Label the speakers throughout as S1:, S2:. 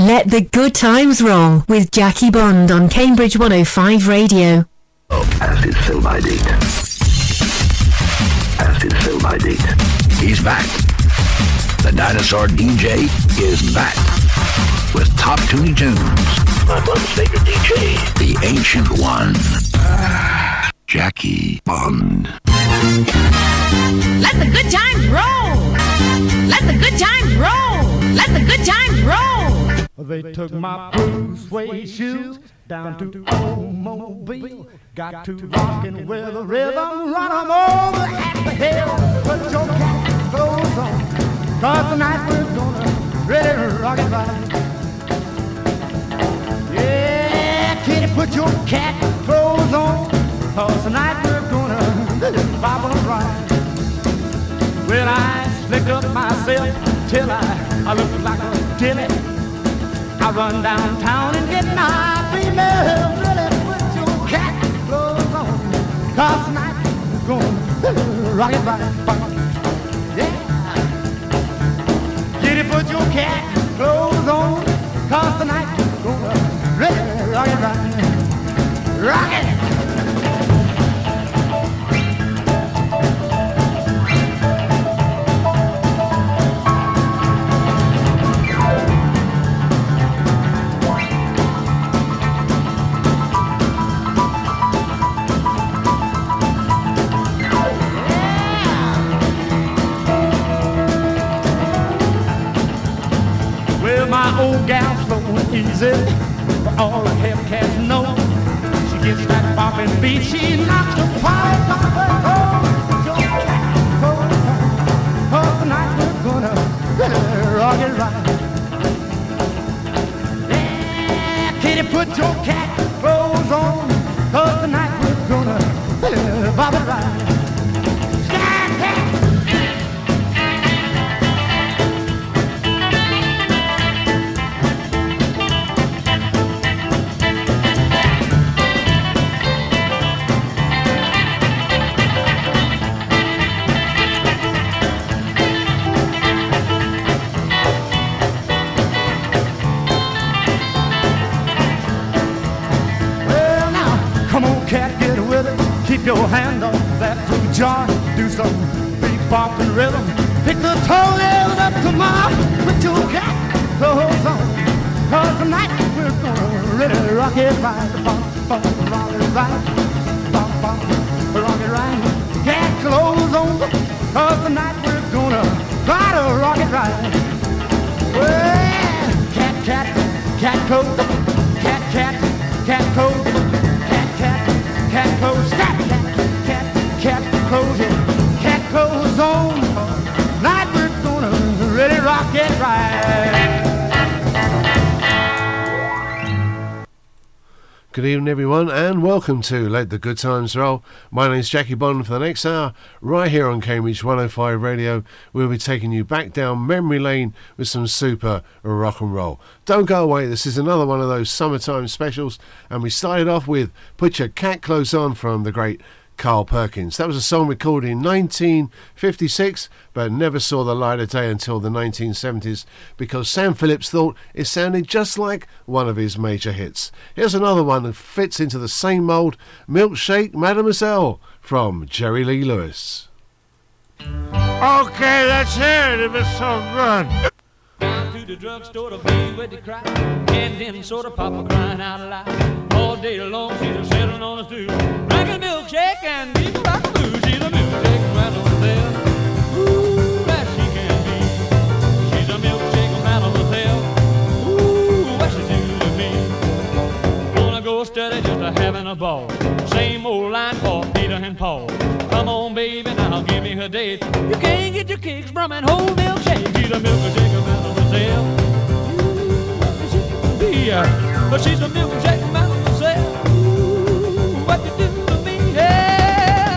S1: Let the good times roll with Jackie Bond on Cambridge 105 Radio.
S2: Acid Fill by Date. Acid Fill by Date. He's back. The Dinosaur DJ is back with top tuning tunes. My mom's favorite DJ, the Ancient One, Jackie Bond.
S3: Let the good times roll. Let the good times roll. Let the good times roll.
S4: They took my blue suede shoes down to old Mobile. Got to rockin' with the rhythm, run 'em over at the hill. Put your cat clothes on, 'cause tonight we're gonna really rock it right. Yeah, kitty, put your cat clothes on, 'cause tonight we're gonna really pop 'em right. Well, I slick up myself till I look like a dilly. I run downtown and get my female. Really put your cat clothes on, 'cause tonight we're gonna rock it right. Yeah. Kitty, put your cat clothes on, 'cause tonight we're gonna really rock it right. Rock it! My old gal's flowing easy, for all the Hellcats know. She gets that bopping beat, she knocks the pipe off her toe. Put your cat clothes on, 'cause tonight we're gonna really rock it right. Yeah, kitty, put your cat clothes on, 'cause tonight we're gonna really bop it right. Keep your hand on that fruit jar, do some bebop rhythm. Pick the toenails up tomorrow, put your cat clothes on, 'cause tonight we're gonna really rock it right. Bump, bump, rock it right. Bump, bump, rock it right. Cat clothes on, 'cause tonight we're gonna try to rock it right. Well, cat, cat, cat coat, cat, cat, cat coat, cat, cat, cat clothes, cat, cat, cat clothes, cat clothes on. Night we're gonna really rock it right.
S5: Good evening, everyone, and welcome to Let the Good Times Roll. My name's Jackie Bond. For the next hour, right here on Cambridge 105 Radio, we'll be taking you back down memory lane with some super rock and roll. Don't go away, this is another one of those summertime specials, and we started off with Put Your Cat Clothes On from the great Carl Perkins. That was a song recorded in 1956, but never saw the light of day until the 1970s because Sam Phillips thought it sounded just like one of his major hits. Here's another one that fits into the same mould, Milkshake Mademoiselle from Jerry Lee Lewis.
S6: Okay, let's hear it if it's so good.
S7: Down to the drugstore to be with the crowd, and them sort of papa crying out loud. All day long she's a sitting on a stool, drinking milkshake and people rock the blues. She's a milkshake mademoiselle, ooh, that she can be. She's a milkshake mademoiselle, ooh, what she do to me. Gonna go steady just a having a ball. Same old line for Peter and Paul. Come on, baby, now give me her date. You can't get your kicks from an whole milkshake. She's a milkshake mademoiselle, ooh, what she can be. But she's a milkshake mademoiselle, ooh, what you do to me, yeah.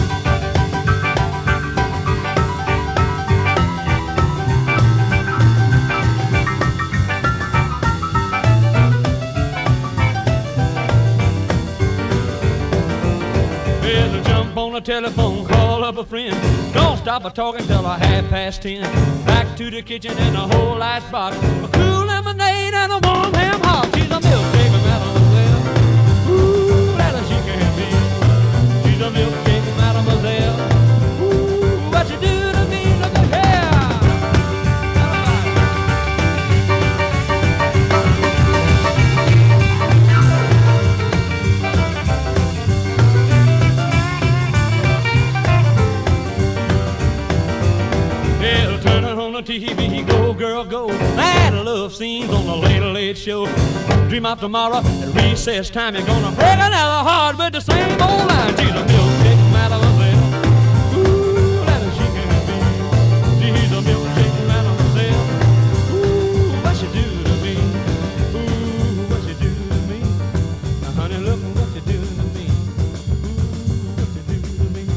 S7: Better jump on the telephone, call up a friend. Don't stop a talking till 10:30. Back to the kitchen and a whole icebox, a cool lemonade and a warm ham hock. She's a milkshake, mademoiselle. Ooh, that she can be. She's a milkshake, mademoiselle. Ooh, what you do to me, look at here. Well, turn it on the TV, go girl, go. That love scene's on the Late Late Show. Dream of tomorrow, at recess time, you're gonna break another heart with the same old line. She's a milkshake, mademoiselle. Ooh, that she can be. She's a milkshake, mademoiselle. Ooh, what she do to me? Ooh, what she do to me? Now, honey, look what you do to me. Ooh, what you do to me?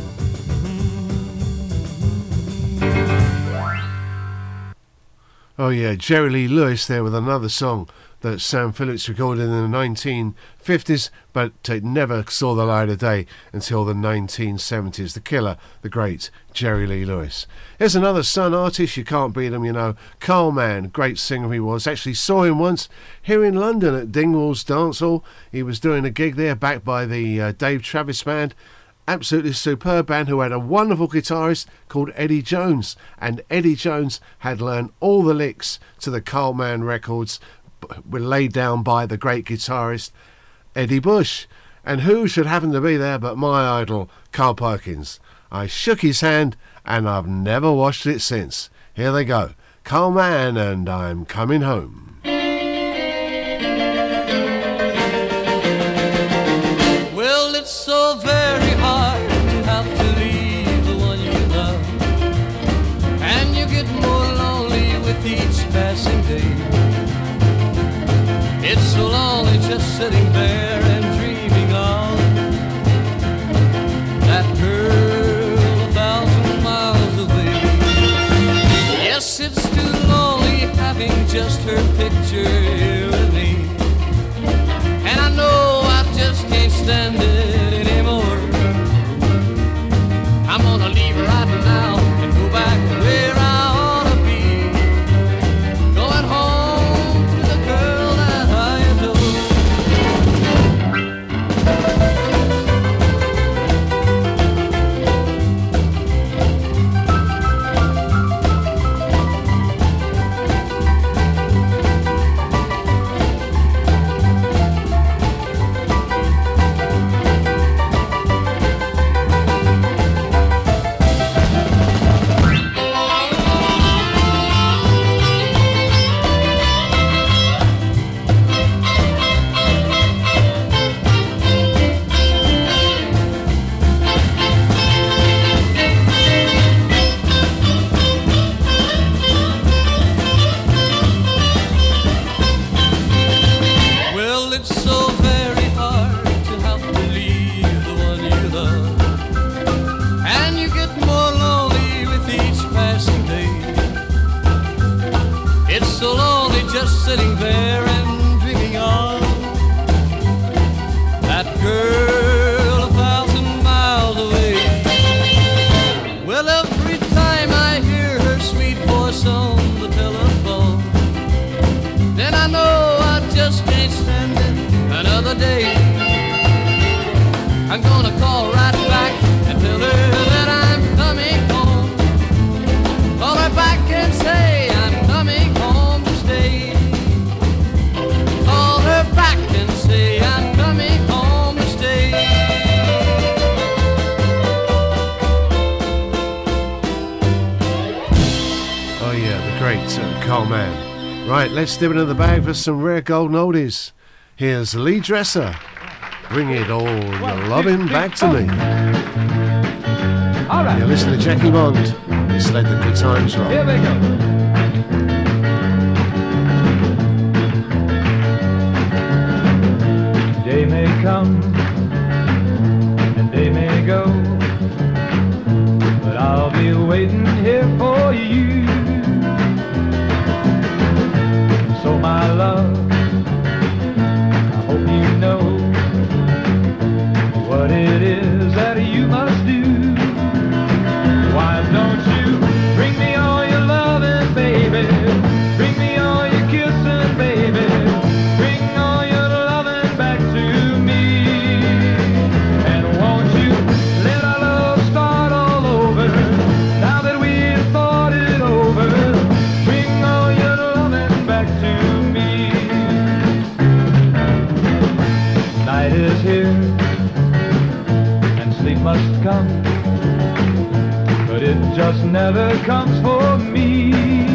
S5: Oh yeah, Jerry Lee Lewis there with another song that Sam Phillips recorded in the 1950s, but it never saw the light of day until the 1970s. The killer, the great Jerry Lee Lewis. Here's another Sun artist, you can't beat him, you know. Carl Mann, great singer he was. Actually saw him once here in London at Dingwall's Dance Hall. He was doing a gig there, backed by the Dave Travis Band. Absolutely superb band who had a wonderful guitarist called Eddie Jones, and Eddie Jones had learned all the licks to the Carl Mann records were laid down by the great guitarist Eddie Bush. And who should happen to be there but my idol Carl Perkins. I shook his hand and I've never washed it since. Here they go, Carl Mann and I'm Coming Home.
S8: Well, it's so very hard to have to leave the one you love, and you get more lonely with each passing day. It's so lonely just sitting there and dreaming of that girl 1,000 miles away. Yes, it's too lonely having just her picture here with me, and I know I just can't stand it anymore. I'm gonna leave right now and go back where I ought to be, going home to the girl that I sitting there and dreaming of that girl 1,000 miles away. Well, every time I hear her sweet voice on the telephone, then I know I just can't stand it another day. I'm gonna call right back and tell her that I'm coming home. Call her back and say I'm coming home to stay. Call her back and say I'm coming home to stay.
S5: Oh yeah, the great Carl Mann. Right, let's dip into the bag for some rare golden oldies. Here's Lee Dresser. Bring it all, your loving back to me.
S7: All right.
S5: You're listening to Jackie Bond. It's Let the Good Times Roll.
S7: Here we go.
S9: Day may come and day may go, but I'll be waiting here for you. So my love, I hope you know what it is that you must do. Why don't you bring me all your loving must come, but it just never comes for me.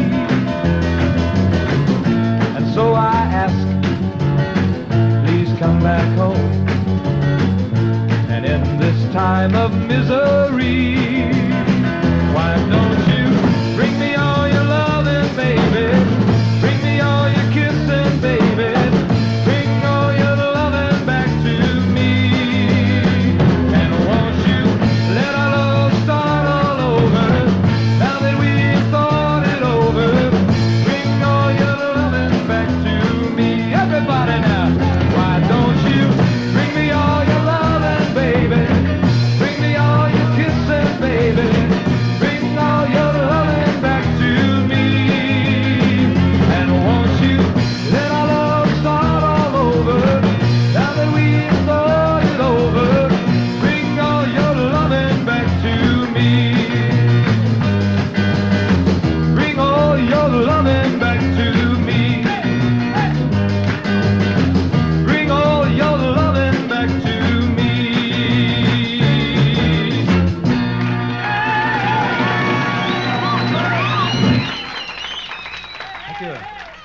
S9: And so I ask, please come back home. And in this time of misery, why don't you bring me all your loving, baby? Bring me all your kissing, baby. Bring all your loving back to me. And won't you let our love start all over, now that we've thought it over? Bring all your loving back to me. Everybody now, why don't you bring me all your loving, baby? Bring me all your kissing, baby. Bring all your loving back to me. And won't you let our love start all over, now that we've thought it over? Bring all your loving back to me. Bring all your loving back to me. Bring all your loving back to me. Thank you.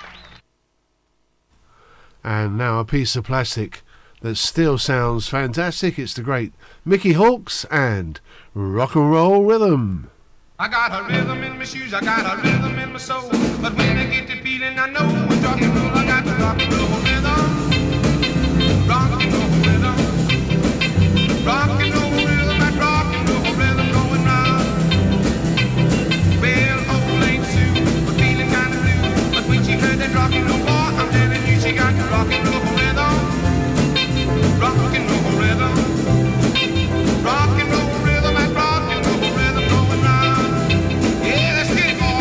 S5: And now a piece of plastic that still sounds fantastic. It's the great Mickey Hawks and Rock and Roll Rhythm.
S10: I got a rhythm in my shoes, I got a rhythm in my soul. But when I get the feeling, I know it's rock and roll. I got the rock and roll rhythm. Rock and roll rhythm. Rock and roll rhythm, that rock and roll rhythm going round. Well, old Aunt Sue was feeling kind of blue, but when she heard that rock and roll boy, I'm telling you, she got the rock and roll rhythm. Rock and roll rhythm. Rock and roll rhythm, that rock and roll rhythm going round. Yeah, let's get it, boy.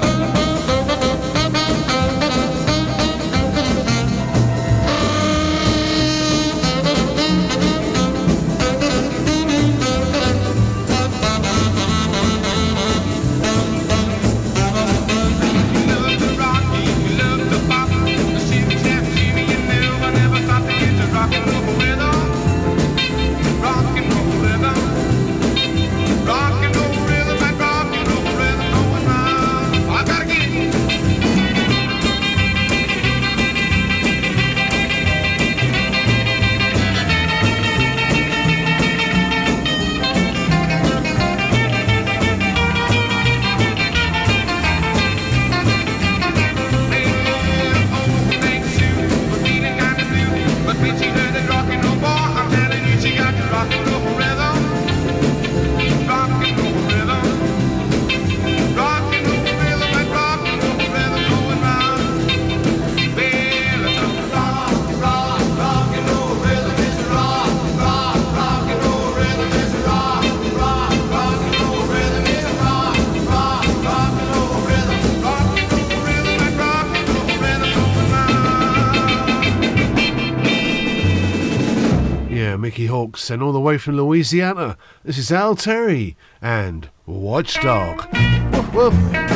S5: Mickey Hawks, and all the way from Louisiana, this is Al Terry and Watchdog. Woof, woof.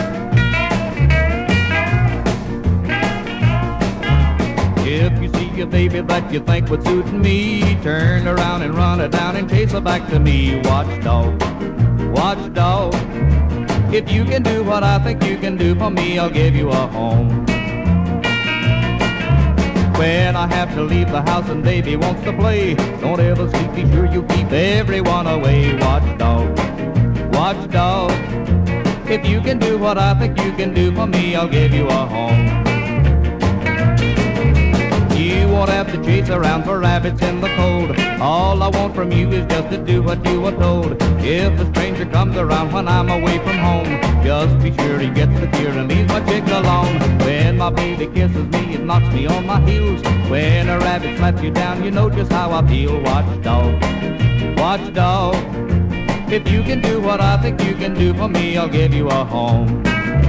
S8: If you see a baby that you think would suit me, turn around and run her down and chase her back to me. Watchdog, watchdog. If you can do what I think you can do for me, I'll give you a home. When I have to leave the house and baby wants to play, don't ever sleep, be sure you keep everyone away. Watchdog, watchdog. If you can do what I think you can do for me, I'll give you a home. You won't have to chase around for rabbits in the cold. All I want from you is just to do what you are told. If a stranger comes around when I'm away from home, just be sure he gets the cure and leaves my chick alone. When my baby kisses me, it knocks me on my heels. When a rabbit slaps you down, you know just how I feel. Watchdog, watchdog. If you can do what I think you can do for me, I'll give you a home.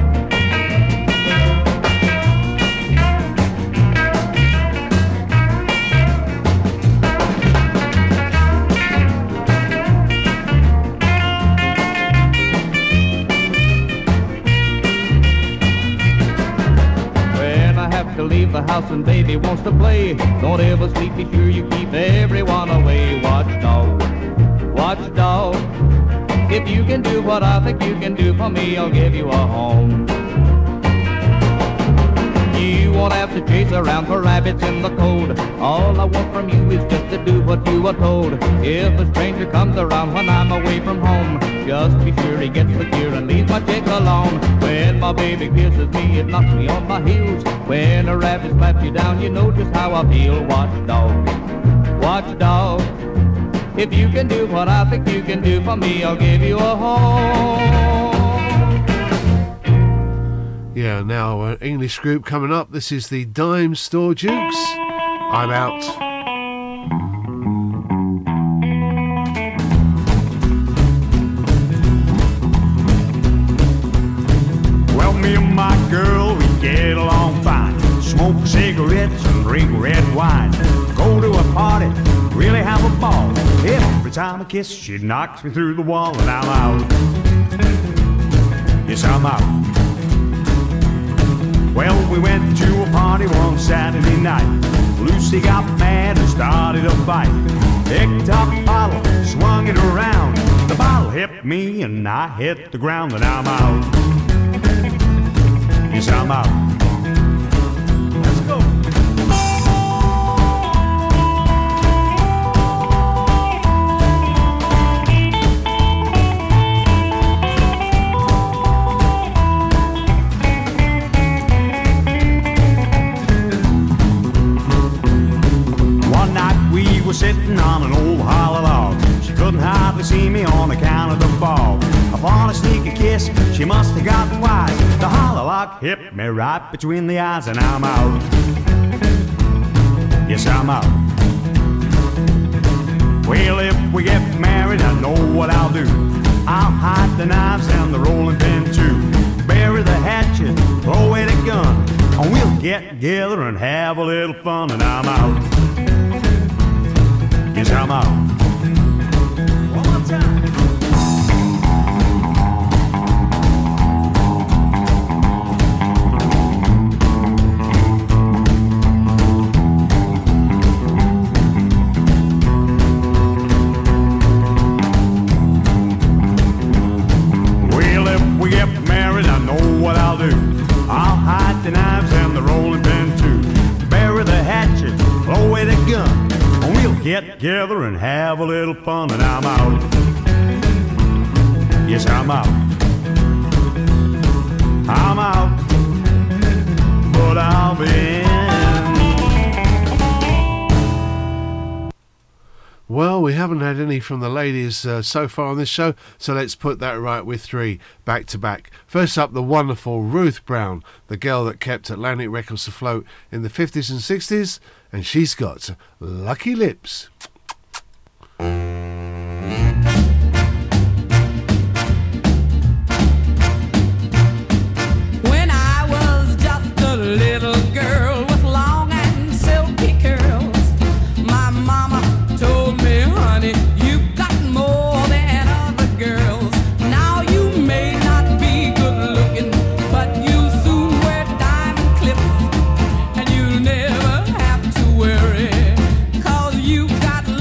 S8: To leave the house and baby wants to play, don't ever sleep, be sure you keep everyone away. Watchdog, Watchdog, if you can do what I think you can do for me, I'll give you a home. You won't have to chase around for rabbits in the cold. All I want from you is just to do what you are told. If a stranger comes around when I'm away from home, just be sure he gets the cure and leaves my chick alone. When my baby kisses me, it knocks me on my heels. When a rabbit slaps you down, you know just how I feel. Watchdog, watchdog, if you can do what I think you can do for me, I'll give you a home.
S5: Yeah, now an English group coming up. This is the Dime Store Dukes. I'm out.
S11: Well, me and my girl, we get along fine. Smoke cigarettes and drink red wine. Go to a party, really have a ball. Every time I kiss, she knocks me through the wall, and I'm out. Yes, I'm out. Well, we went to a party one Saturday night. Lucy got mad and started a fight. Picked up a bottle, swung it around. The bottle hit me and I hit the ground, and I'm out. Yes, I'm out. Let's go. We were sitting on an old hollow log. She couldn't hardly see me on account of the fog. Upon a sneaky kiss, she must have gotten wise. The hollow log hit me right between the eyes, and I'm out. Yes, I'm out. Well, if we get married, I know what I'll do. I'll hide the knives and the rolling pin too. Bury the hatchet, throw away the gun, and we'll get together and have a little fun, and I'm out. Yes, I'm out. One more time. Well, if we get married, I know what I'll do. I'll hide the knives and the rolling pin too. Bury the hatchet, throw away the gun. We'll get together and have a little fun, and I'm out. Yes, I'm out. I'm out, but I'll be in.
S5: Well, we haven't had any from the ladies so far on this show, so let's put that right with three back to back. First up, the wonderful Ruth Brown, the girl that kept Atlantic Records afloat in the 50s and 60s, and she's got Lucky Lips.
S12: When I was just a little girl with long and silky curls, my mama told me, honey, you've got more than other girls. Now you may not be good looking, but you soon wear diamond clips, and you'll never have to worry, 'cause you've got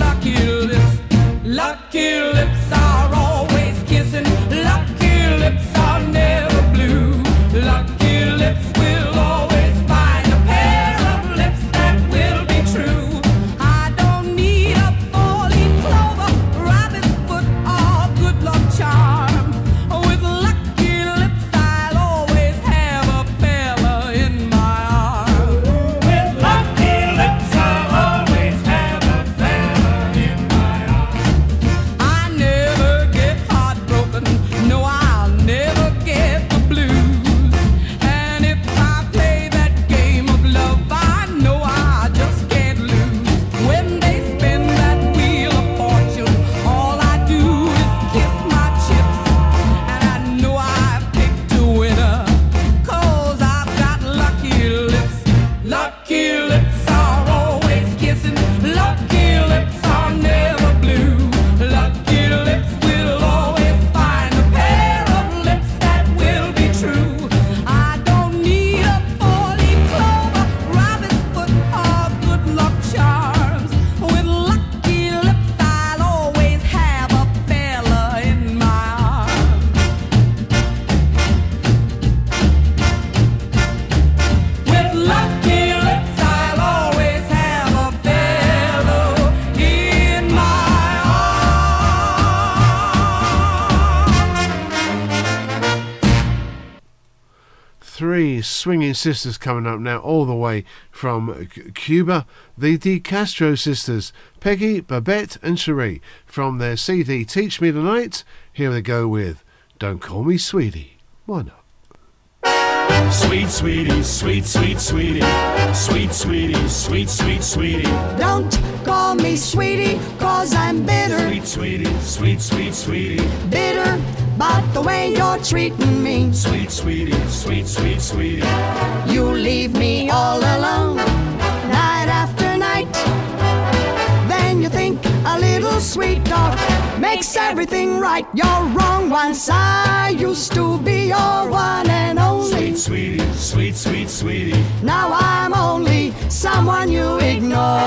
S5: the Swinging Sisters coming up now, all the way from Cuba. The De Castro Sisters, Peggy, Babette and Cherie, from their CD Teach Me Tonight. Here they go with Don't Call Me Sweetie. Why not?
S13: Sweet sweetie, sweet sweet sweetie, sweet sweetie, sweet sweet sweetie.
S14: Don't call me sweetie, cause I'm bitter.
S13: Sweet sweetie, sweet sweet sweetie.
S14: Bitter about the way you're treating me.
S13: Sweet sweetie, sweet sweet sweetie.
S14: You leave me all alone, night after night. Then you think a little sweet talk makes everything right. You're wrong. Once I used to be your one and only.
S13: Sweet sweetie, sweet sweet sweetie.
S14: Now I'm only someone you ignore.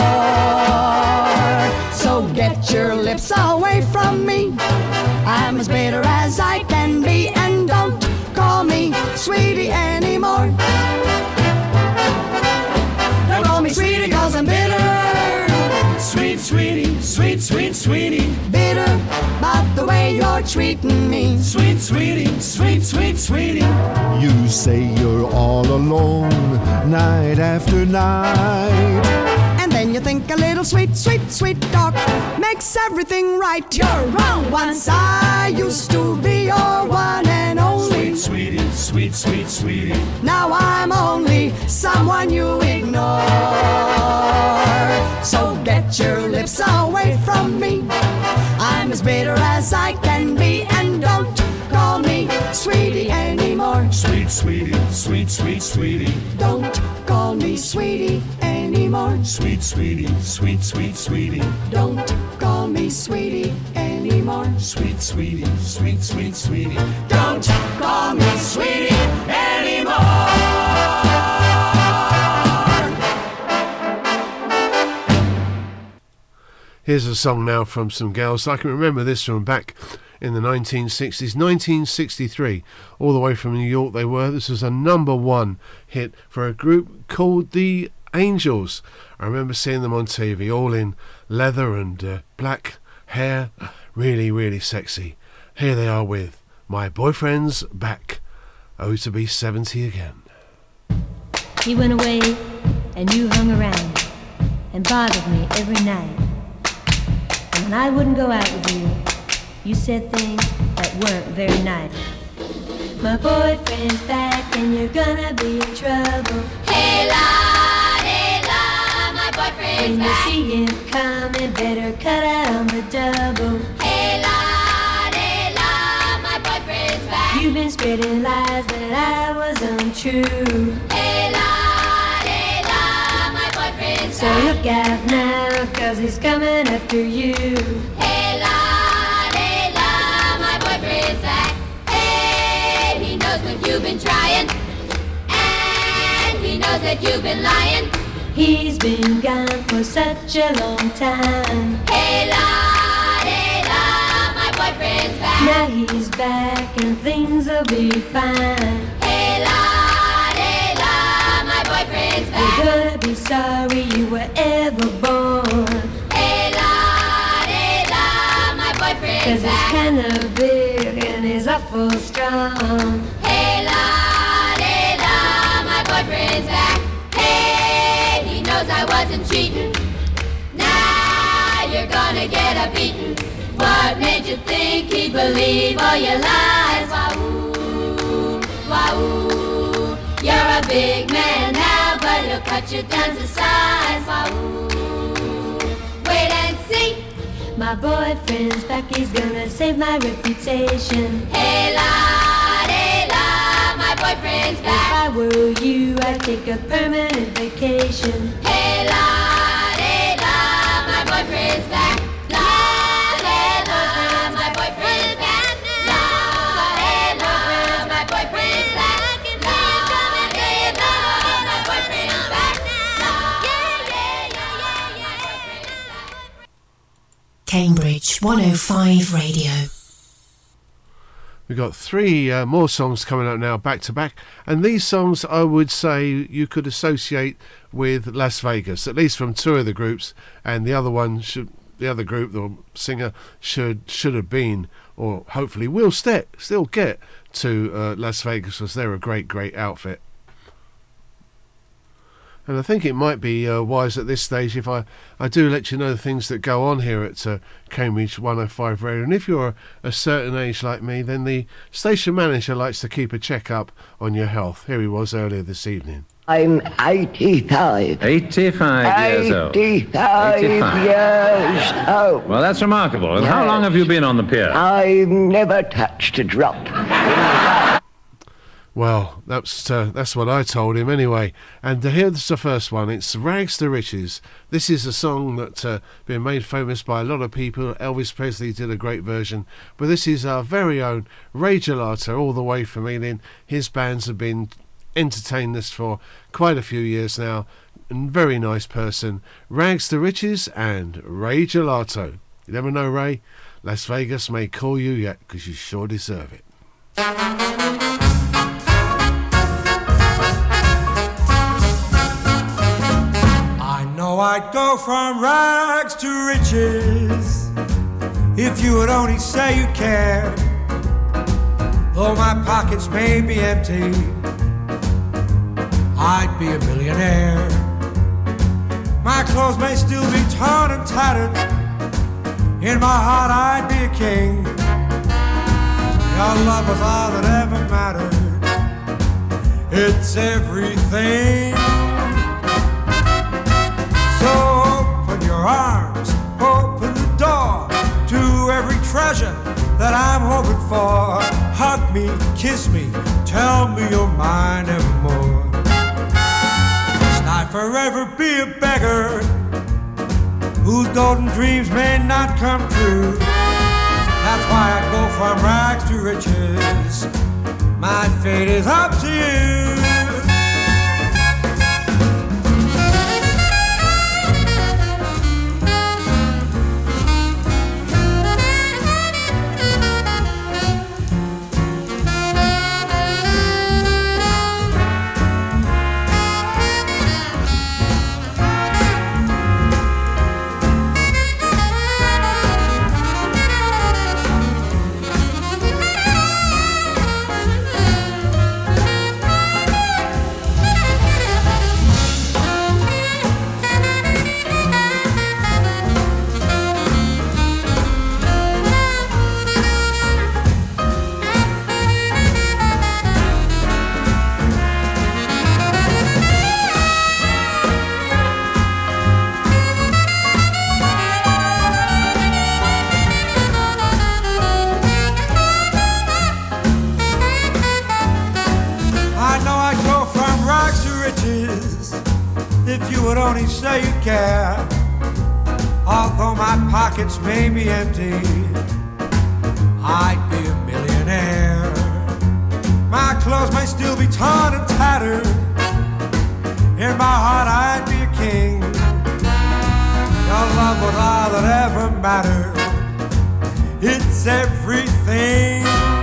S14: So get your lips away from me. I'm as bitter as I can be. And don't call me sweetie anymore. Don't call me sweetie cause I'm bitter.
S13: Sweet sweetie, sweet sweet sweetie.
S14: Bitter about the way you're treating me.
S13: Sweet sweetie, sweet sweet sweetie.
S15: You say you're all alone, night after night.
S14: And then you think a little sweet, sweet, sweet talk makes everything right. You're wrong. Once I used to be your one and only.
S13: Sweet sweetie, sweet sweet sweetie.
S14: Now I'm only someone you ignore. So get your lips away from me. I'm as bitter as I can be. And don't call me sweetie anymore.
S13: Sweet sweetie, sweet sweet sweetie.
S14: Don't call me sweetie anymore.
S13: Sweet sweetie, sweet sweet sweetie.
S14: Don't call me sweetie anymore.
S13: Sweet sweetie, sweet sweet sweetie.
S14: Don't call me sweetie anymore.
S5: Here's a song now from some girls. I can remember this from back in the 1960s, 1963, all the way from New York they were. This was a #1 hit for a group called the Angels. I remember seeing them on TV, all in leather and black hair, really, really sexy. Here they are with My Boyfriend's Back, oh to be 70 again.
S16: He went away and you hung around and bothered me every night. And when I wouldn't go out with you, you said things that weren't very nice. My boyfriend's back and you're gonna be in trouble.
S17: Hey la, my boyfriend's
S16: when
S17: back.
S16: When you see him coming, better cut out on the double.
S17: Hey la, my boyfriend's back.
S16: You've been spreading lies that I was untrue.
S17: Hey la, my boyfriend's
S16: so
S17: back.
S16: So look out now, cause he's coming after you.
S17: Hey la, my boyfriend's back. Hey, he knows what you've been trying, and he knows that you've been lying.
S16: He's been gone for such a long time.
S17: Hey la, my boyfriend's back.
S16: Now he's back and things will be fine.
S17: Hey la, my boyfriend's back.
S16: You're gonna be sorry you were ever born.
S17: Hey la, my boyfriend's
S16: cause
S17: back.
S16: He's kinda big and he's awful strong.
S17: Hey la, my boyfriend's back. Hey, he knows I wasn't cheating. Now you're gonna get a beating. What made you think he'd believe all your lies? Wah-oo, wah-oo. You're a big man now, but he'll cut you down to size. Wah-oo, wait and see.
S16: My boyfriend's back, he's gonna save my reputation.
S17: Hey la, my boyfriend's back.
S16: If I were you, I'd take a permanent vacation.
S17: Hey la, my boyfriend's back. La, my boyfriend's back. La, my boyfriend's back. La, my boyfriend's back.
S1: Cambridge 105 Radio.
S5: We've got 3 more songs coming up now, back to back, and these songs I would say you could associate with Las Vegas, at least from 2 of the groups, and the other one the other group, the singer should have been, or hopefully will still get to Las Vegas, because they're a great outfit. And I think it might be wise at this stage if I do let you know the things that go on here at Cambridge 105 Radio. And if you're a certain age like me, then the station manager likes to keep a check-up on your health. Here he was earlier this evening.
S18: I'm 85.
S19: 85 years old.
S18: 85 years old.
S19: Well, that's remarkable. And how long have you been on the pier?
S18: I've never touched a drop.
S5: Well, that's what I told him anyway. And here's the first one. It's Rags to Riches. This is a song that's been made famous by a lot of people. Elvis Presley did a great version. But this is our very own Ray Gelato, all the way from Ealing. His bands have been entertained us for quite a few years now. And very nice person. Rags to Riches and Ray Gelato. You never know, Ray. Las Vegas may call you yet, because you sure deserve it.
S20: I'd go from rags to riches if you would only say you care. Though my pockets may be empty, I'd be a millionaire. My clothes may still be torn and tattered, in my heart I'd be a king. Your love was all that ever mattered, it's everything. So open your arms, open the door to every treasure that I'm hoping for. Hug me, kiss me, tell me you're mine evermore. Must I forever be a beggar whose golden dreams may not come true? That's why I go from rags to riches. My fate is up to you. Say you care, although my pockets may be empty, I'd be a millionaire. My clothes may still be torn and tattered, in my heart I'd be a king. Your love was all that ever mattered, it's everything.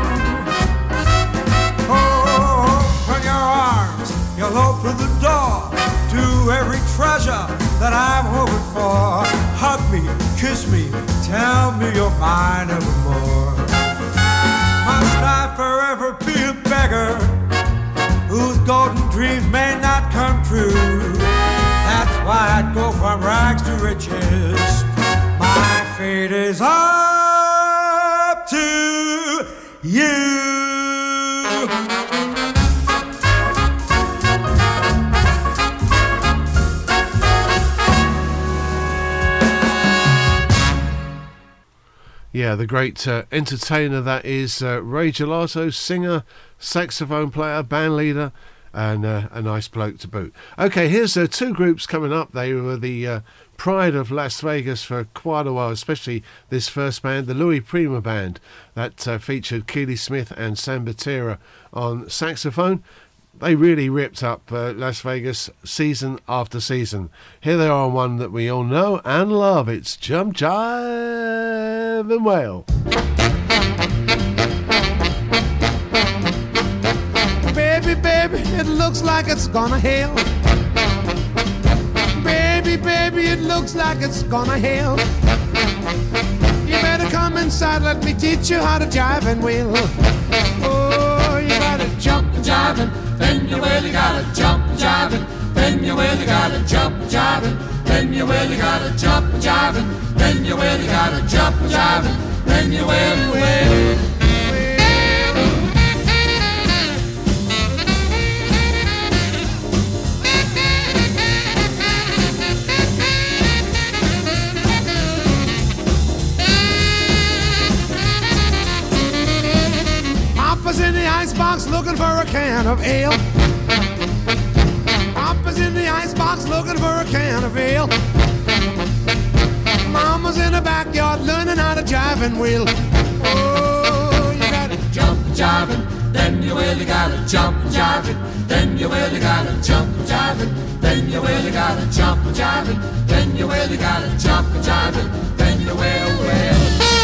S20: Oh, open your arms, you'll open the door to every treasure that I'm hoping for. Hug me, kiss me, tell me you're mine evermore. Must I forever be a beggar whose golden dreams may not come true? That's why I'd go from rags to riches. My fate is up to you.
S5: Yeah, the great entertainer that is Ray Gelato, singer, saxophone player, band leader, and a nice bloke to boot. Okay, here's two groups coming up. They were the pride of Las Vegas for quite a while, especially this first band, the Louis Prima Band, that featured Keely Smith and Sam Batera on saxophone. They really ripped up Las Vegas season after season. Here they are on one that we all know and love. It's Jump, Jive and Wail.
S21: Baby, baby, it looks like it's gonna hail. Baby, baby, it looks like it's gonna hail. You better come inside, let me teach you how to jive and wail. Oh, you gotta jump and jive and then you really gotta jump and jive and
S7: then you really gotta jump jiving, then you really gotta jump jiving, then you really gotta jump jiving, then you will.
S21: Papa's in the icebox looking for a can of ale. Papa's in the icebox looking for a can of ale. Mama's in the backyard learning how to jive and wheel. Oh, you gotta
S7: jump jiving, then you really gotta jump jiving, then you really gotta jump jiving, then you really gotta jump jiving, then you really gotta jump jiving, then you will.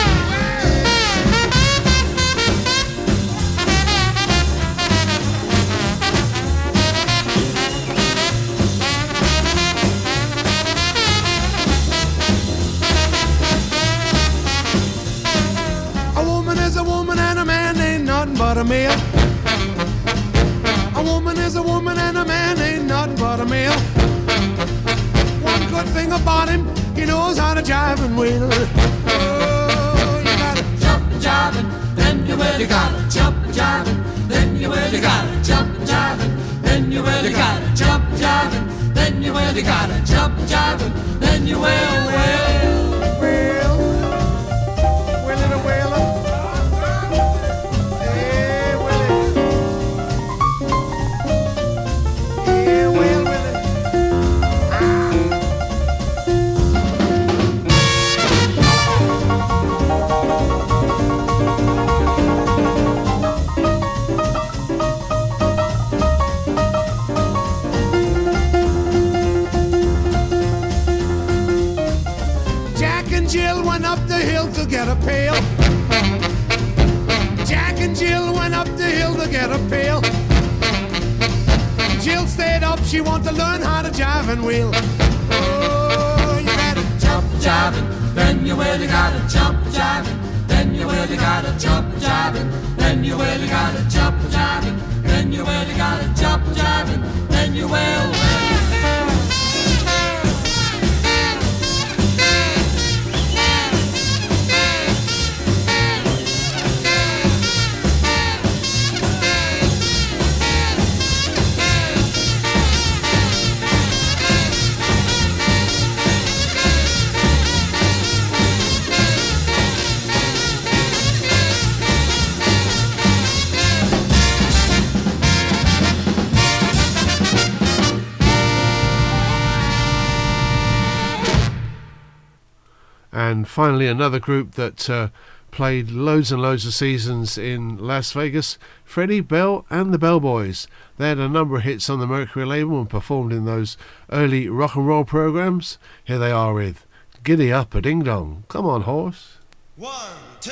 S21: A woman and a man ain't nothing but a meal. A woman is a woman and a man ain't nothing but a meal. One good thing about him, he knows how to jive and wheel. Oh, you gotta
S7: jump jiving, then you really gotta jump jiving, then you really gotta jump jiving, then you really gotta jump jiving, then you really gotta jump jiving, then you will.
S21: To get a pail. Jack and Jill went up the hill to get a pail. Jill stayed up, she wanted to learn how to jive and wheel. Oh, you gotta
S7: jump jiving, then you really gotta jump jiving, then you really gotta jump jiving, then you really gotta jump jiving, then you really gotta jump jiving, then you will.
S5: And finally, another group that played loads and loads of seasons in Las Vegas, Freddie Bell and the Bellboys. They had a number of hits on the Mercury label and performed in those early rock and roll programs. Here they are with Giddy Up a Ding Dong. Come on, horse.
S10: 1, 2.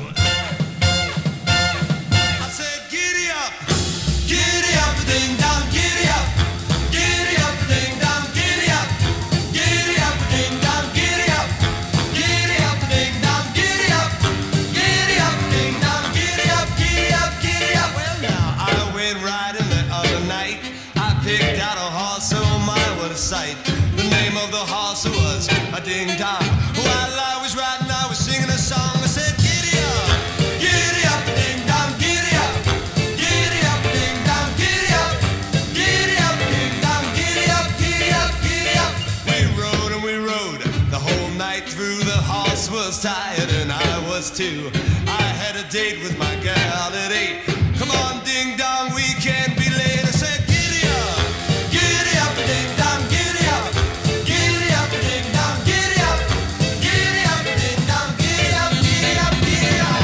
S10: I said giddy up a ding dong, giddy up a ding dong, giddy up a ding dong, giddy up. Giddy up a ding dong, giddy up, giddy up a ding dong, giddy up, giddy up, giddy up. Well now I went riding the other night. I picked out a horse, oh my what a sight. The name of the horse was a ding dong. While I was riding I was singing a song. I said giddy up a ding dong, giddy up, giddy up a ding dong, giddy up, giddy up a ding dong, giddy up, giddy up, giddy up. We rode and we rode the whole night through. The horse was tired and I was too. I had a date with my gal at 8. Come on ding dong, we can't be late. I said giddy up a ding dong, giddy up, giddy up a ding dong, giddy up, giddy up a ding dong, giddy up, giddy up, giddy up.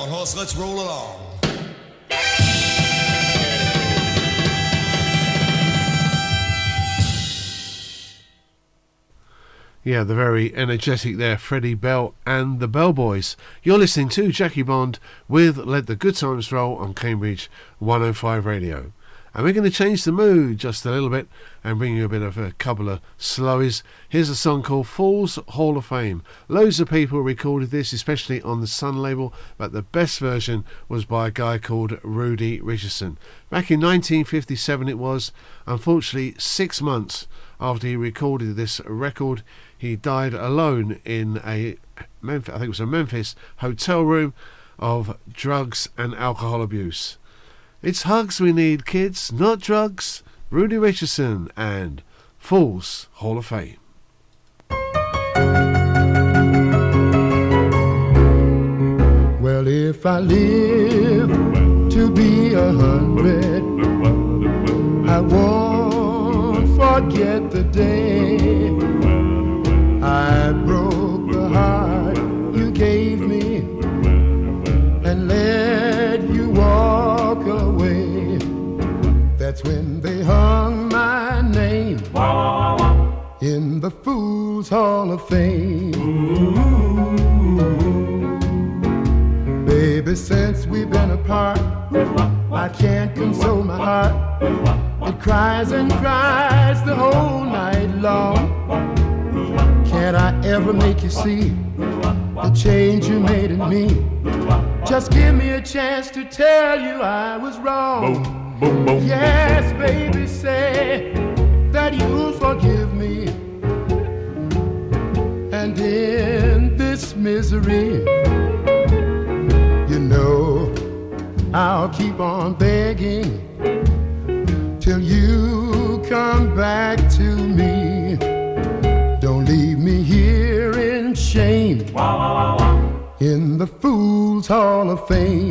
S2: one horse, let's roll along.
S5: Yeah, the very energetic there, Freddie Bell and the Bellboys. You're listening to Jackie Bond with Let the Good Times Roll on Cambridge 105 Radio. And we're going to change the mood just a little bit and bring you a bit of a couple of slowies. Here's a song called Fools Hall of Fame. Loads of people recorded this, especially on the Sun label, but the best version was by a guy called Rudy Richardson. Back in 1957 it was. Unfortunately, 6 months after he recorded this record, he died alone in a Memphis, I think it was a Memphis hotel room, of drugs and alcohol abuse. It's hugs we need, kids, not drugs. Rudy Richardson and Fools Hall of Fame.
S15: Well, if I live to be 100, I won't forget the day I broke the heart you gave me and let you walk away. That's when they hung my name in the Fools Hall of Fame. Baby, since we've been apart, I can't console my heart. It cries and cries the whole night long. Can't I ever make you see the change you made in me? Just give me a chance to tell you I was wrong. Yes, baby, say that you'll forgive me. And in this misery, you know I'll keep on begging till you come back to me. Don't leave me here in shame in the Fools Hall of Fame.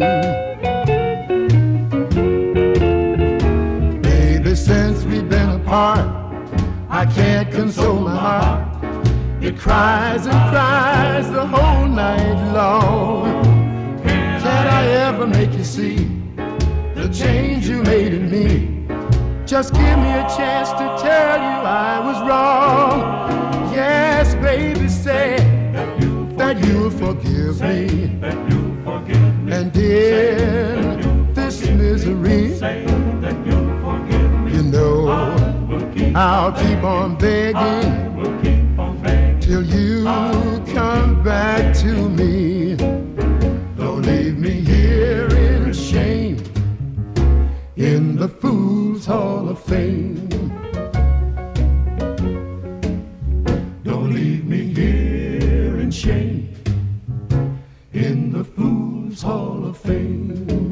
S15: Baby, since we've been apart, I can't console my heart. It cries and cries the whole night long. Can't I ever make you see the change you made in me? Just give me a chance to tell you I was wrong. Yes, baby, say that you'll forgive me. And in this misery, you know I'll keep on begging till you come back to me. Don't leave me here in shame in the Fools Hall of Fame. Don't leave me here in shame in the Fools Hall of Fame.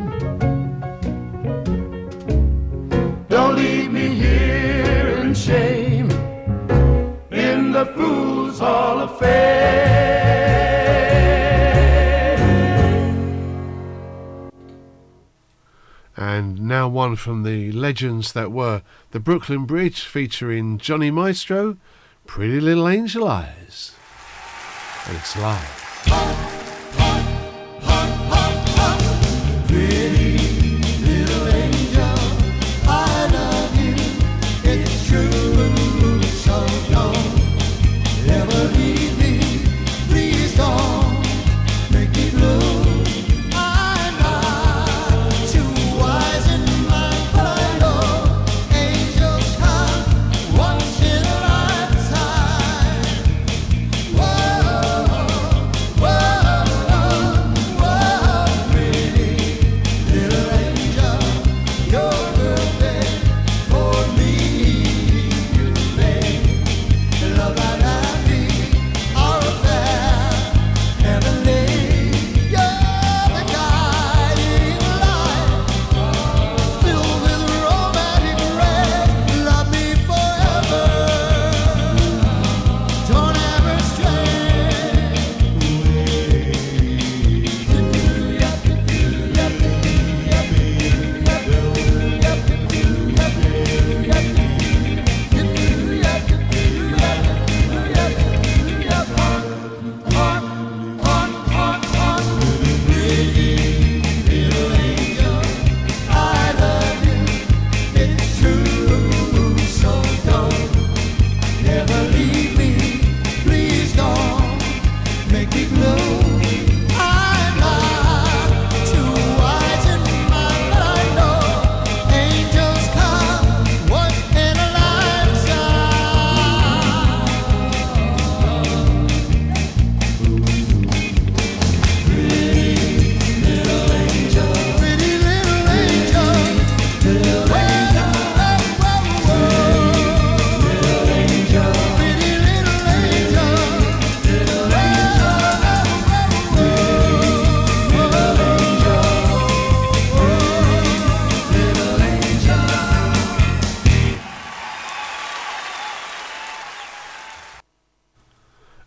S15: Don't leave me here in shame in the Fools Hall of Fame.
S5: And now one from the legends that were the Brooklyn Bridge, featuring Johnny Maestro, Pretty Little Angel Eyes. And it's live.
S22: Pretty little angel, I love you, it's true, so don't ever leave me, please don't make me blue. I'm not too wise in mind, but I know angels come once in a lifetime. Whoa, whoa.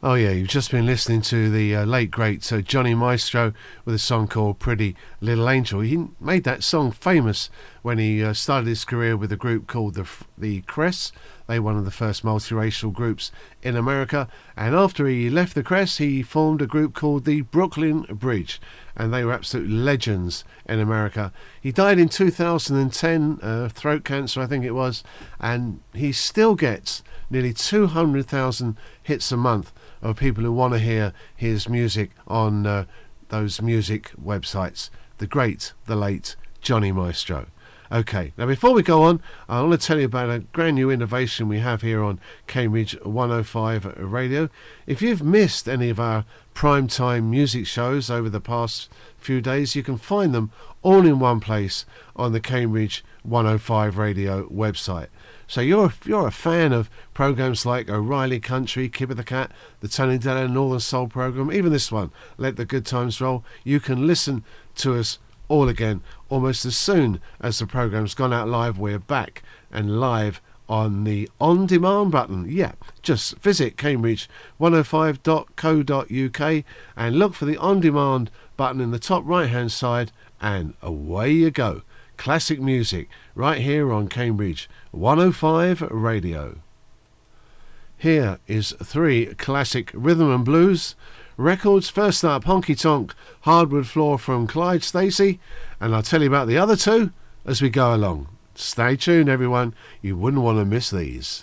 S5: Oh yeah, you've just been listening to the late great Johnny Maestro with a song called Pretty Little Angel. He made that song famous when he started his career with a group called the Cress. They were one of the first multiracial groups in America, and after he left the Cress he formed a group called the Brooklyn Bridge, and they were absolute legends in America. He died in 2010, throat cancer I think it was, and he still gets nearly 200,000 hits a month of people who want to hear his music on those music websites. The great, the late Johnny Maestro. Okay, now before we go on, I want to tell you about a brand new innovation we have here on Cambridge 105 Radio. If you've missed any of our primetime music shows over the past few days, you can find them all in one place on the Cambridge 105 Radio website. So if you're a fan of programs like O'Reilly Country, Kip of the Cat, the Tony Della Northern Soul program, even this one, Let the Good Times Roll, you can listen to us all again almost as soon as the program's gone out live. We're back and live on the on demand button. Yeah, just visit cambridge105.co.uk and look for the on demand button in the top right hand side, and away you go. Classic music right here on Cambridge 105 Radio. Here is 3 classic rhythm and blues records. First up, Honky Tonk Hardwood Floor from Clyde Stacey, and I'll tell you about the other 2 as we go along. Stay tuned everyone, you wouldn't want to miss these.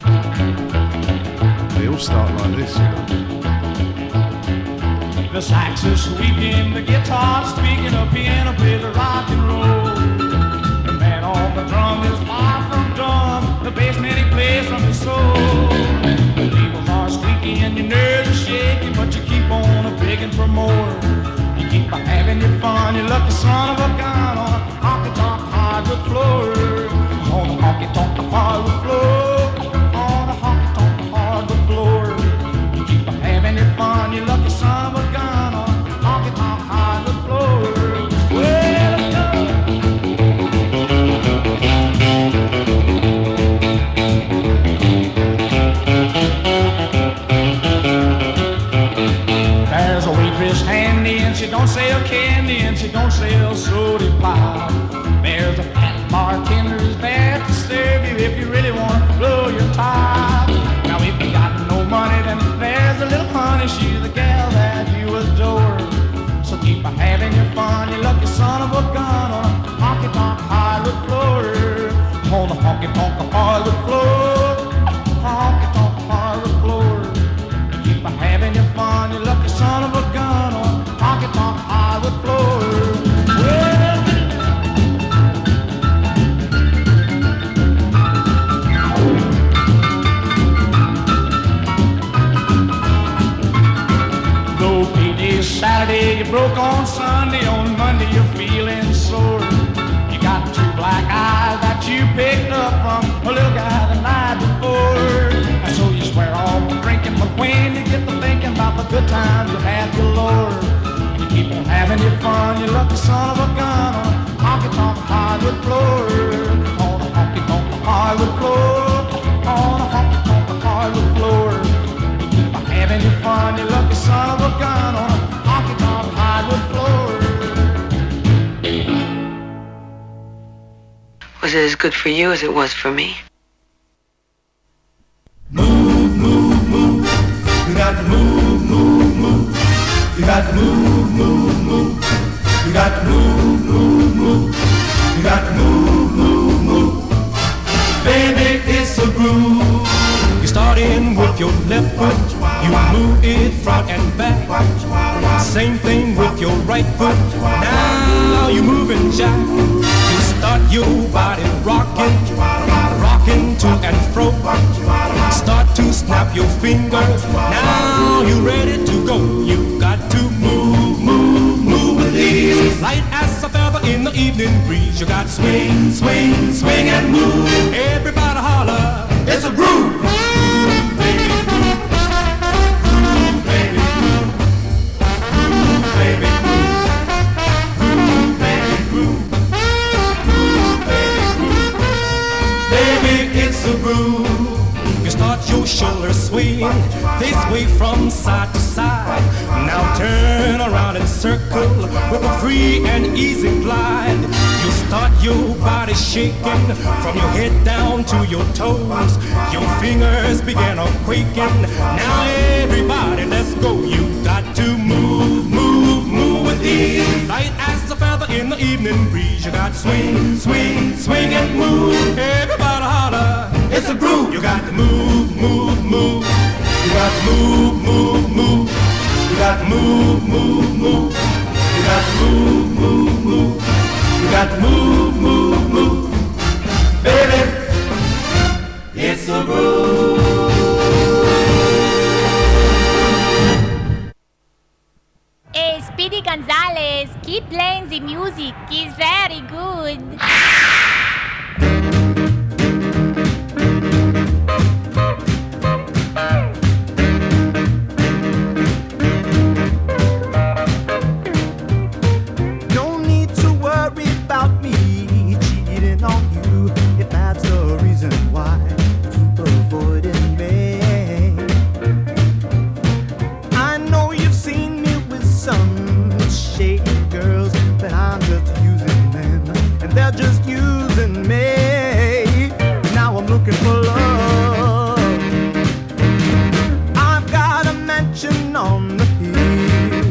S5: They all start like this, you know.
S7: The sax is squeaking, the guitar speaking, the piano plays the rock and roll. The man on the drum is far from dumb, the bass man he plays from his soul. The needles are squeaky and your nerves are shaky, but you keep on begging for more. You keep on having your fun, you lucky son of a gun on a honky-tonk hardwood floor. On the honky-tonk hardwood floor, on a honky-tonk hardwood floor. You keep on having your fun, you lucky son of a gun on a honky-tonk hardwood floor. Well, let's go. There's a waitress handy and she don't sell candy and she don't sell soda pop. There's a fat bartender who's there to serve you if you really want to blow your top. Now if you got no money, then there's a little honey, she's the gal that you adore. So keep on having your fun, you lucky son of a gun on a honky-tonk hardwood floor. On the honky-tonk hardwood floor, honky-tonk hardwood floor. Keep on having your fun, you lucky son of a gun on a honky-tonk hardwood floor. Well, though payday's Saturday, you broke on Sunday, on Monday you're feeling sore. You got 2 black eyes that you picked up from a little guy the night before. And so you swear off drinking, but when you get to thinking about the good times you had galore, you keep on having your fun, you lucky son of a gun on a honky-tonk hardwood floor. On a honky-tonk hardwood floor, on a honky-tonk hardwood floor. You keep on having your fun, you lucky son of a gun on a honky-tonk hardwood floor.
S2: Was it as good for you as it was for me?
S22: Move, move, move. You got to move, move, move. You got to move, move, move. You got to move, move, move. You got to move, move, move. Baby, it's a groove.
S3: You start in with your left foot, you move it front and back. Same thing with your right foot. Now you move and jack. You start your body rocking, rocking to and fro. Start to snap your fingers. Now you're ready to go. You got to move, move, move with ease. Light as a feather in the evening breeze. You got to swing, swing, swing and move. Everybody holler, it's a groove. You start your shoulders sway, sway, they sway from side to side. Now turn around and circle with a free and easy glide. You start your body shaking from your head down to your toes. Your fingers begin a quaking. Now everybody, let's go. You got to move, move, move with ease. Light as a feather in the evening breeze. You got to swing, swing, swing and move. Everybody holler, it's a groove. You got to move, move, move. You got to move, move, move. You got to move, move, move. You got to move, move, move. You got to move, move, move. Baby, it's a groove.
S4: Hey, Speedy Gonzales, keep playing the music. It's very good.
S6: No need to worry about me cheating on you, if that's the reason why you keep avoiding me. I know you've seen me with some shady girls, but I'm just using them, and they're just using me. Now I'm looking for love. I've got a mansion on the hill,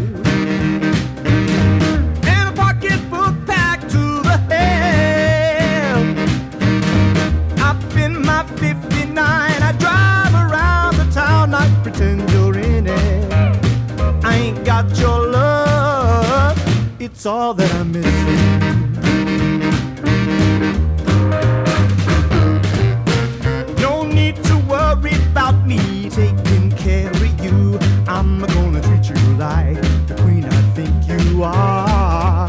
S6: and a pocketbook packed to the hill. Up in my 59, I drive around the town, I pretend you're in it. I ain't got your love, it's all that I'm missing. No need to worry about me taking care of you. I'm gonna treat you like the queen I think you are.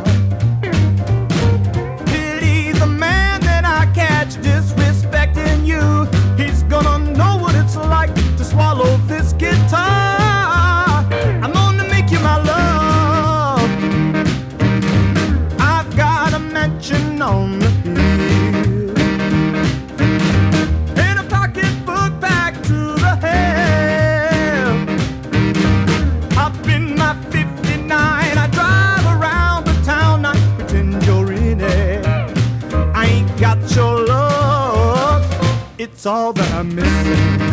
S6: Pity the man that I catch disrespecting you. He's gonna know what it's like to swallow this guitar. I'm gonna make you my love. I've got a mansion on the hill, and a pocketbook back to the hill. Up in my 59, I drive around the town, I pretend you're in it. I ain't got your love, it's all that I'm missing.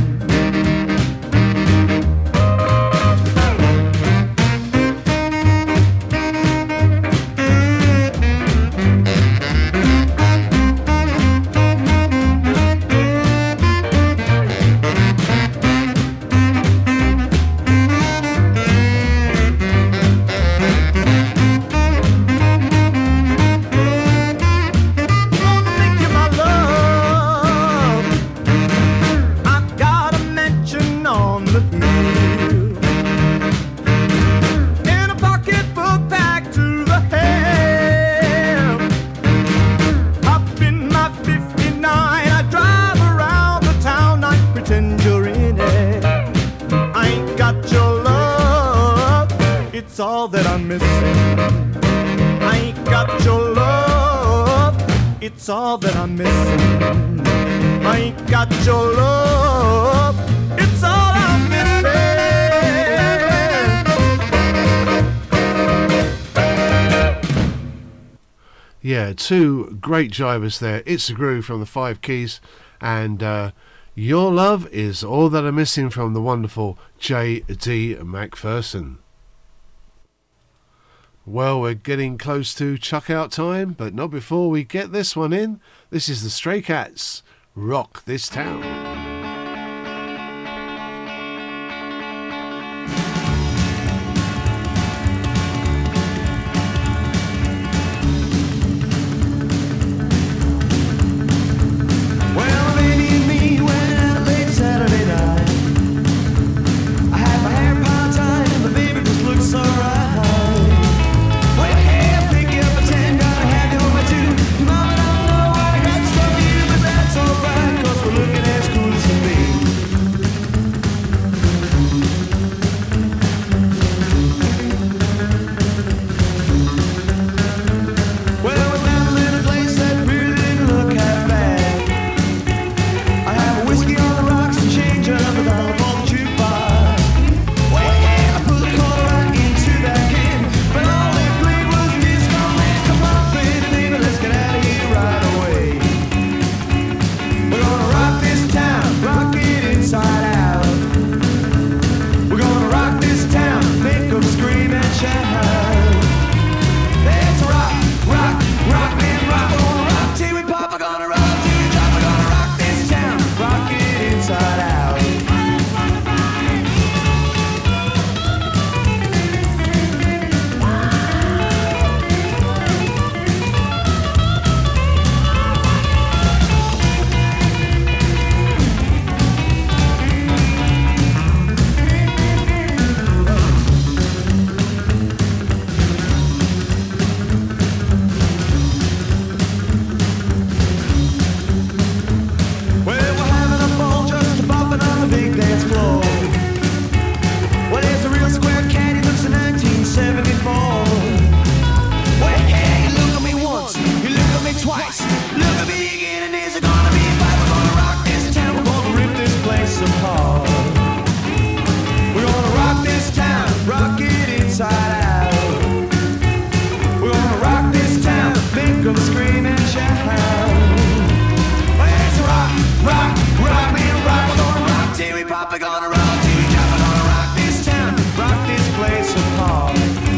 S6: It's all that I'm missing. I ain't got your love. It's all that I'm missing. I ain't got your love. It's all I'm missing.
S5: Yeah, two great jivers there. It's a Groove from the Five Keys, and Your Love is All That I'm Missing from the wonderful J.D. McPherson. Well, we're getting close to chuck out time, but not before we get this one in. This is the Stray Cats, Rock This Town.
S10: Looking as cool as
S6: gonna rock you, Java, gonna rock this town, rock this place apart.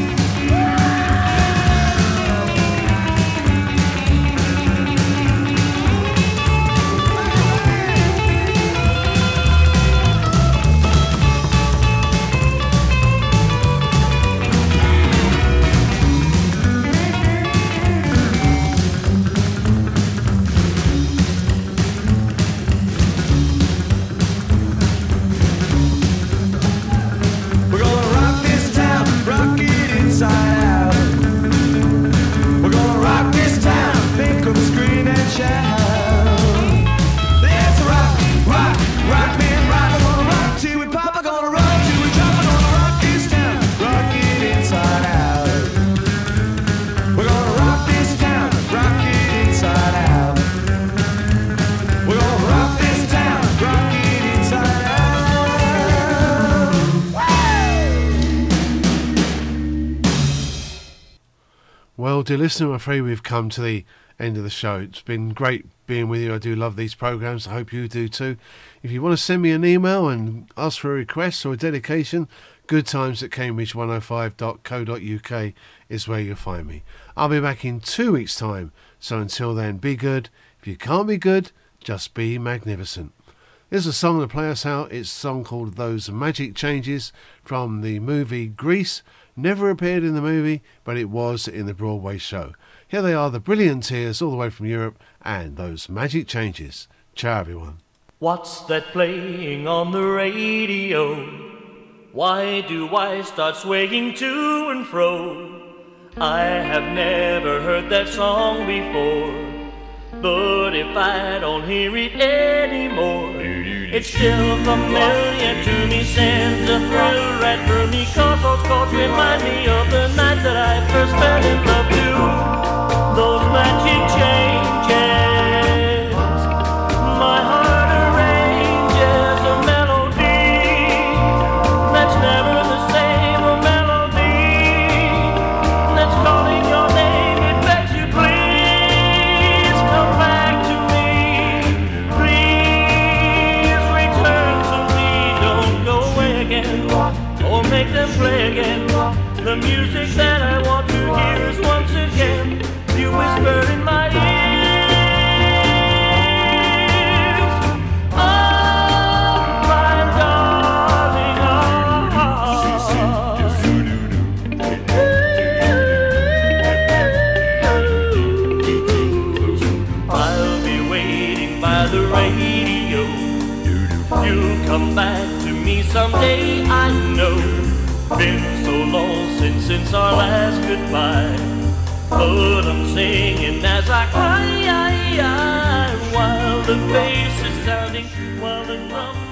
S5: Well, dear listener, I'm afraid we've come to the end of the show. It's been great being with you. I do love these programmes. I hope you do too. If you want to send me an email and ask for a request or a dedication, goodtimes@cambridge105.co.uk is where you'll find me. I'll be back in 2 weeks' time. So until then, be good. If you can't be good, just be magnificent. There's a song to play us out. It's a song called Those Magic Changes from the movie Grease. Never appeared in the movie, but it was in the Broadway show. Here they are, the Brilliant Tears, all the way from Europe, and Those Magic Changes. Ciao, everyone.
S8: What's that playing on the radio? Why do I start swaying to and fro? I have never heard that song before, but if I don't hear it anymore, it's still familiar to me, sends a thrill right through me, 'cause those chords remind me of the night that I first fell in love too. Those magic changes, my heart arranges a melody that's never the same, a melody that's calling your name. It begs you, please come back to me, please return to me, don't go away again, or make them play again. The music that I want to hear is once again you whisper in my ears. Oh, my darling, I'll be waiting by the radio. You'll come back to me someday, I know. Been so long since our last goodbye, but I'm singing as I cry, while the bass is sounding, while the drum